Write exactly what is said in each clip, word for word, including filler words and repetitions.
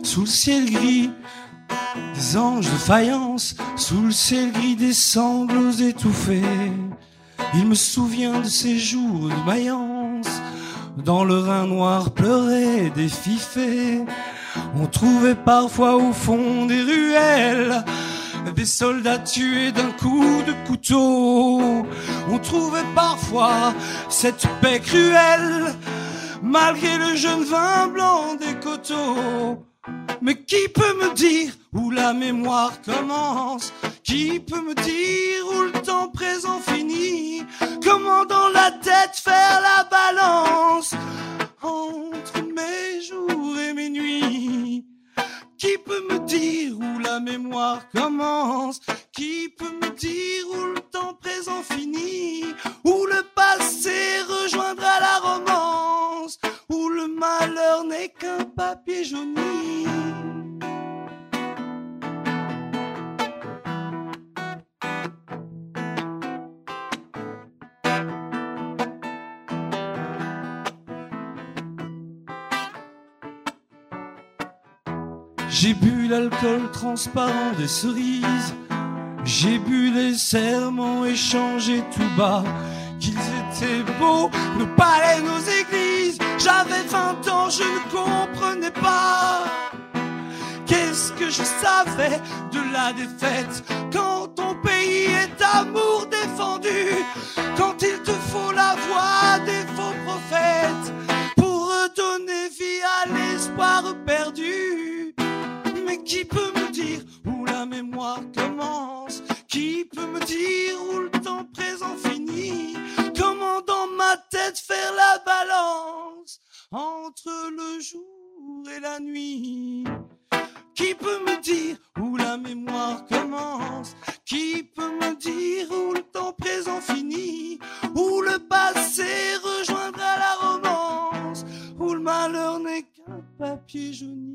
sous le ciel gris des anges de faïence, sous le ciel gris des sanglots étouffés. Il me souvient de ces jours de Mayence, dans le Rhin noir pleurer des fifets. On trouvait parfois au fond des ruelles des soldats tués d'un coup de couteau. On trouvait parfois cette paix cruelle, malgré le jeune vin blanc des coteaux. Mais qui peut me dire où la mémoire commence? Qui peut me dire où le temps présent finit? Comment dans la tête faire la balance entre mes jours et mes nuits? Qui peut me dire où la mémoire commence? Qui peut me dire où le temps présent finit? Où le passé rejoindra la romance? Où le malheur n'est qu'un papier jauni? J'ai bu l'alcool transparent des cerises, j'ai bu les serments échangés tout bas, qu'ils étaient beaux, nos palais, nos églises. J'avais vingt ans, je ne comprenais pas. Qu'est-ce que je savais de la défaite quand ton pays est amour défendu, quand il te faut la voix des faux prophètes pour redonner vie à l'espoir perdu. Mais qui peut me dire où la mémoire commence? Qui peut me dire où le temps présent finit? Comment dans ma tête faire la balance entre le jour et la nuit? Qui peut me dire où la mémoire commence? Qui peut me dire où le temps présent finit? Où le passé rejoindra la romance? Où le malheur n'est qu'un papier jauni?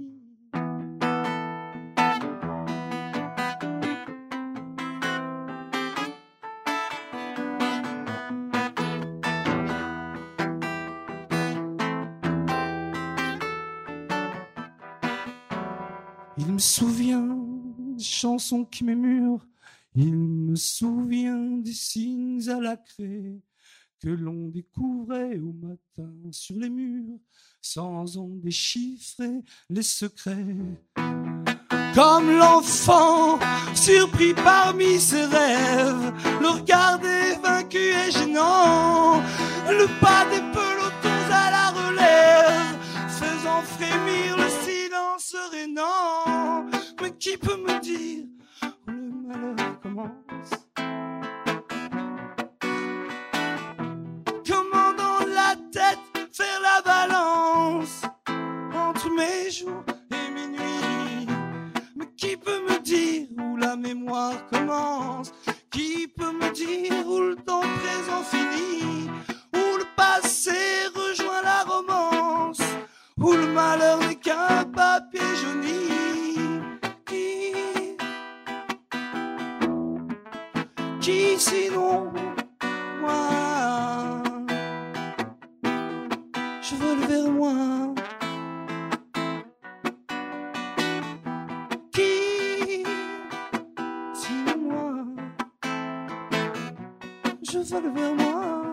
Il me souvient des chansons qui m'émurent, il me souvient des signes à la craie que l'on découvrait au matin sur les murs, sans en déchiffrer les secrets. Comme l'enfant surpris parmi ses rêves, le regard des vaincus est gênant, le pas des pelotons à la relève, faisant frémir le silence serénant. Mais qui peut me dire où le malheur commence? Comment dans la tête faire la balance entre mes jours et mes nuits? Mais qui peut me dire où la mémoire commence? Qui peut me dire où le temps présent finit? Où le passé rejoint la romance? Où le malheur n'est qu'un papier jauni? Qui, qui sinon moi? Je vole vers moi. Qui sinon moi? Je vole vers moi.